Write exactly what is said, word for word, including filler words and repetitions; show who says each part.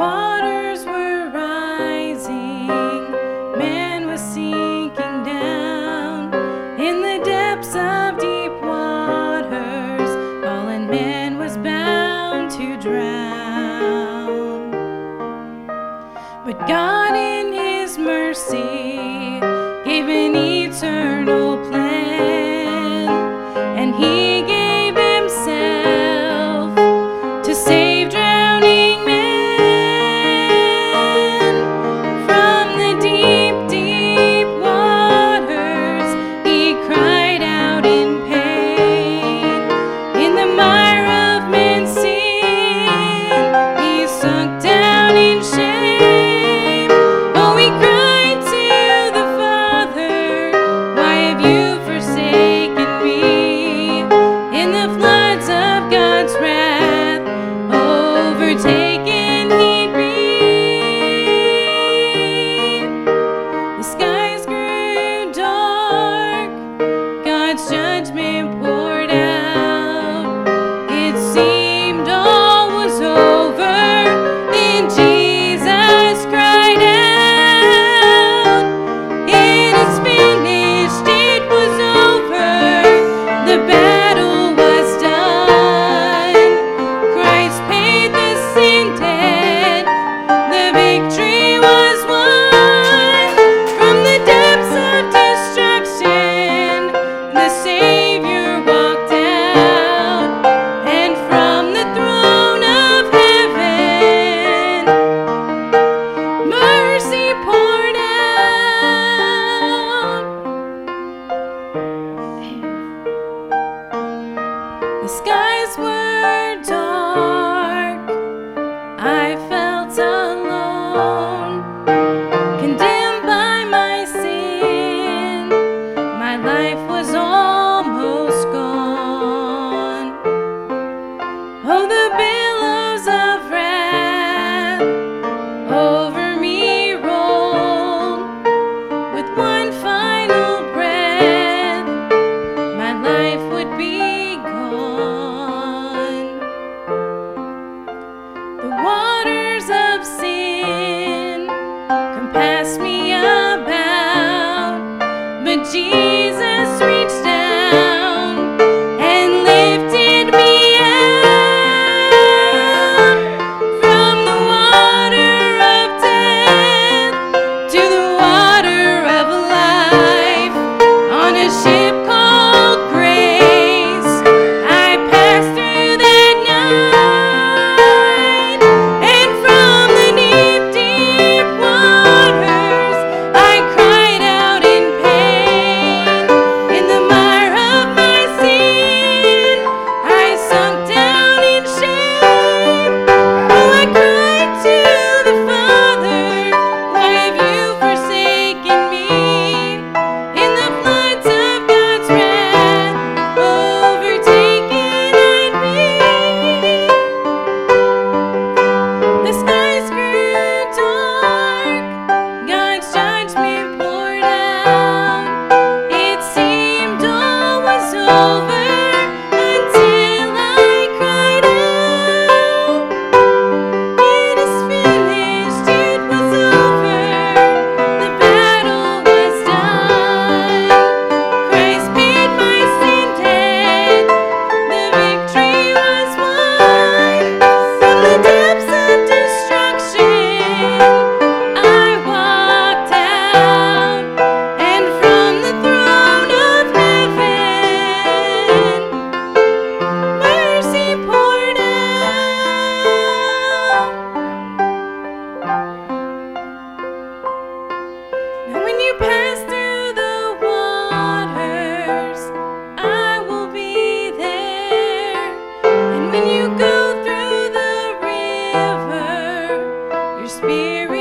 Speaker 1: waters were rising, man was sinking down in the depths of deep waters, fallen man was bound to drown. But God in his mercy gave an eternal plan, and he gave himself to save drowning men. From the deep, deep waters he cried out in pain. In the mire of men's sin he sunk down in shame. Oh, he cried to the Father, why have you forsaken me? In the floods of God's wrath overtaken he'd be. The skies grew dark, God's judgment poured out. It seemed all was over, then Jesus cried out, it is finished, it was over, the battle was done. Christ paid the sin debt, the victory was won. From the depths of destruction the Savior walked out, and from the throne of heaven mercy poured out. The skies were dark, I felt alone, condemned by my sin, my life was almost gone. Oh, the billows of wrath over me rolled. With one final breath my life would be gone. The waters of sin compassed me about, but Jesus reached down and lifted me out. From the water of death to the water of life, on a ship called grace I passed through that night. And from the deep, deep waters I cried out in pain. In the mire of my sin I sunk down in shame. Oh, I cried to the Father, why have you forsaken me? In the floods of God's wrath overtaken I'd be. The skies grew dark, God's judgment poured out. It seemed all was over until I cried out, it is finished, it was over, the battle was done. Christ paid my sin debt, the victory was won. From the depths of destruction I walked out, and from the throne of heaven mercy poured out. Now when you pass through the waters I will be there, and when you go through the river your spirit